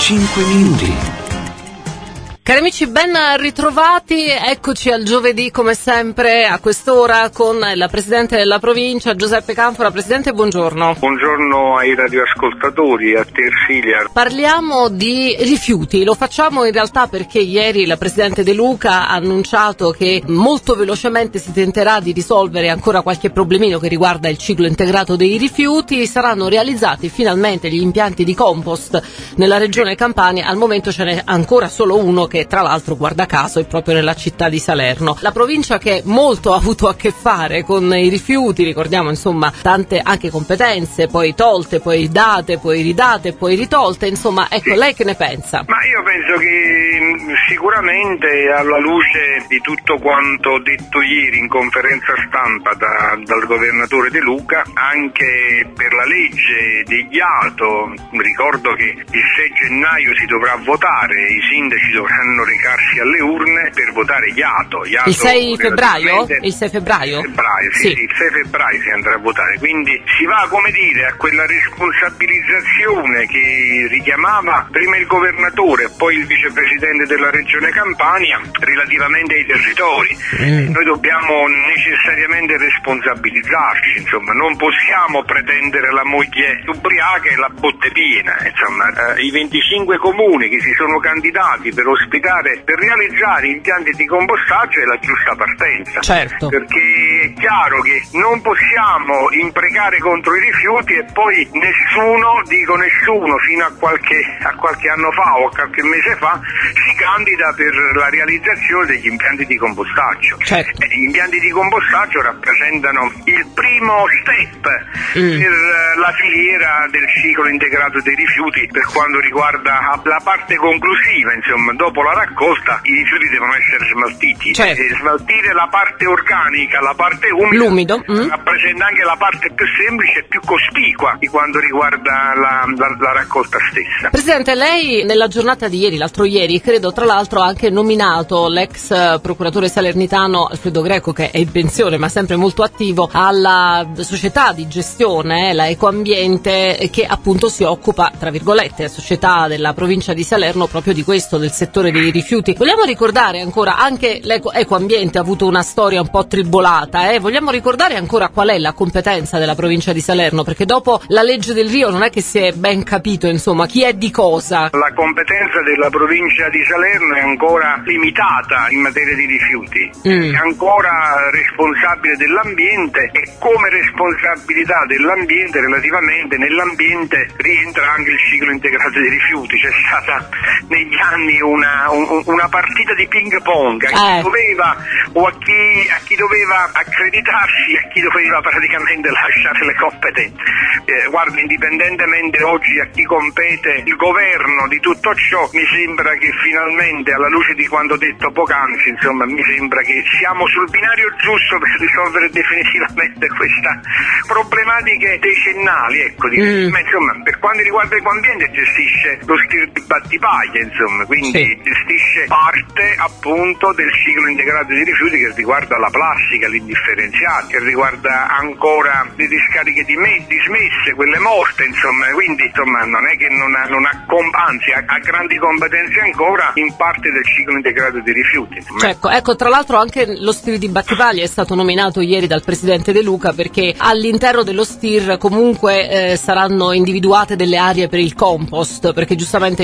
5 minuti. Cari amici, ben ritrovati, eccoci al giovedì come sempre a quest'ora con la Presidente della Provincia, Giuseppe Canfora. Presidente, buongiorno. Buongiorno ai radioascoltatori, a te Ersilia. Parliamo di rifiuti, lo facciamo in realtà perché ieri la Presidente De Luca ha annunciato che molto velocemente si tenterà di risolvere ancora qualche problemino che riguarda il ciclo integrato dei rifiuti. Saranno realizzati finalmente gli impianti di compost nella regione Campania, al momento ce n'è ancora solo uno che tra l'altro, guarda caso, è proprio nella città di Salerno. La provincia che molto ha avuto a che fare con i rifiuti, ricordiamo insomma tante anche competenze, poi tolte, poi date, poi ridate, poi ritolte, insomma, ecco, lei che ne pensa? Ma io penso che sicuramente alla luce di tutto quanto detto ieri in conferenza stampa dal governatore De Luca, anche per la legge degli ATO, ricordo che il 6 gennaio si dovrà votare, i sindaci dovranno recarsi alle urne per votare gli ATO. Il 6 febbraio? Il 6 febbraio? Sì, il 6 febbraio si andrà a votare, quindi si va, come dire, a quella responsabilizzazione che richiamava prima il governatore e poi il vicepresidente della regione Campania relativamente ai territori. Noi dobbiamo necessariamente responsabilizzarci, insomma, non possiamo pretendere la moglie ubriaca e la botte piena, insomma, i 25 comuni che si sono candidati per realizzare impianti di compostaggio è la giusta partenza. Certo. Perché è chiaro che non possiamo imprecare contro i rifiuti e poi nessuno fino a qualche anno fa o a qualche mese fa si candida per la realizzazione degli impianti di compostaggio. Certo. Gli impianti di compostaggio rappresentano il primo step per la filiera del ciclo integrato dei rifiuti per quanto riguarda la parte conclusiva, insomma, dopo la raccolta i rifiuti devono essere smaltiti. Certo. Smaltire la parte organica, la parte umida, rappresenta anche la parte più semplice e più cospicua di quanto riguarda la raccolta stessa. Presidente, lei nella giornata di ieri, l'altro ieri, credo tra l'altro ha anche nominato l'ex procuratore salernitano Alfredo Greco, che è in pensione ma sempre molto attivo, alla società di gestione, la Ecoambiente, che appunto si occupa, tra virgolette, società della provincia di Salerno, proprio di questo, del settore dei rifiuti. Vogliamo ricordare ancora, anche l'Ecoambiente ha avuto una storia un po' tribolata, vogliamo ricordare ancora qual è la competenza della provincia di Salerno, perché dopo la legge del Rio non è che si è ben capito, insomma, chi è di cosa. La competenza della provincia di Salerno è ancora limitata in materia di rifiuti, è ancora responsabile dell'ambiente e come responsabilità dell'ambiente relativamente nell'ambiente rientra anche il ciclo integrato dei rifiuti. C'è stata negli anni una partita di ping pong a chi doveva o a chi doveva accreditarsi e a chi doveva praticamente lasciare le competenze. Guarda, indipendentemente oggi a chi compete il governo di tutto ciò, mi sembra che finalmente, alla luce di quanto detto poc'anzi, insomma, mi sembra che siamo sul binario giusto per risolvere definitivamente questa problematiche decennali, ecco. Ma insomma, per quanto riguarda l'ambiente gestisce lo STIR di Battipaglia, insomma, quindi gestisce parte appunto del ciclo integrato dei rifiuti che riguarda la plastica, l'indifferenziata, che riguarda ancora le discariche dismesse, quelle morte, insomma, quindi insomma non è che non ha anzi ha grandi competenze ancora in parte del ciclo integrato dei rifiuti. Ecco, tra l'altro anche lo STIR di Battipaglia è stato nominato ieri dal Presidente De Luca, perché all'interno dello STIR comunque saranno individuate delle aree per il compost, perché giustamente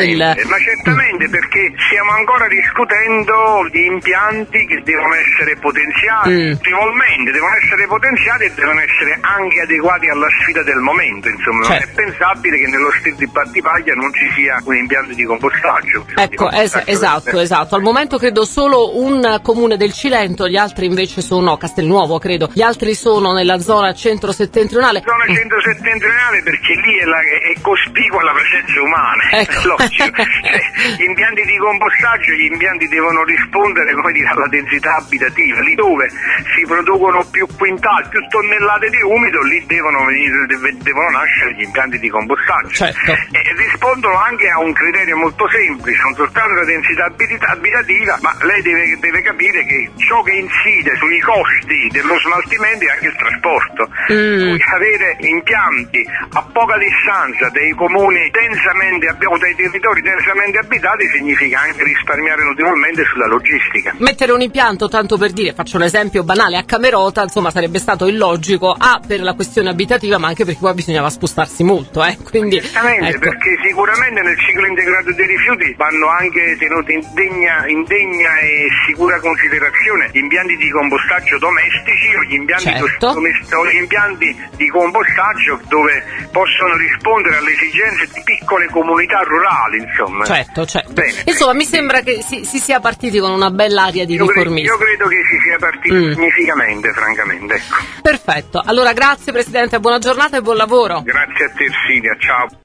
ma certamente, perché stiamo ancora discutendo di impianti che devono essere potenziati notevolmente, devono essere potenziati e devono essere anche adeguati alla sfida del momento, insomma. Non è pensabile che nello STIR di Battipaglia non ci sia un impianto di compostaggio. Ecco, esatto. Al momento credo solo un comune del Cilento, gli altri invece sono Castelnuovo, credo. Gli altri sono nella zona centro-settentrionale. Zona centro-settentrionale perché lì è cospicua la presenza umana. Ecco. Logico. Gli impianti di compostaggio gli impianti devono rispondere, come dire, alla densità abitativa. Lì dove si producono più quintali, più tonnellate di umido, lì devono nascere gli impianti di compostaggio. Certo. E rispondono anche a un criterio molto semplice, non soltanto la densità abitativa, ma lei deve capire che ciò che incide sui costi dello smaltimento è anche il trasporto. Avere impianti a poca distanza dei comuni densamente o dai territori densamente abitati significa anche risparmiare notevolmente sulla logistica. Mettere un impianto, tanto per dire, faccio l'esempio banale, a Camerota, insomma, sarebbe stato illogico, per la questione abitativa, ma anche perché poi bisognava spostarsi molto, quindi esattamente, ecco. Perché sicuramente nel ciclo integrato dei rifiuti vanno anche tenuti in degna e sicura considerazione gli impianti di compostaggio domestici o gli impianti, o gli impianti di compostaggio dove possono rispondere alle esigenze di piccole comunità rurali, insomma. Certo. Bene, insomma, mi sembra che si sia partiti con una bella aria di riformismo. Io credo che si sia partiti significativamente, francamente, ecco. Perfetto, allora grazie Presidente, buona giornata e buon lavoro. Grazie a te Silvia, ciao.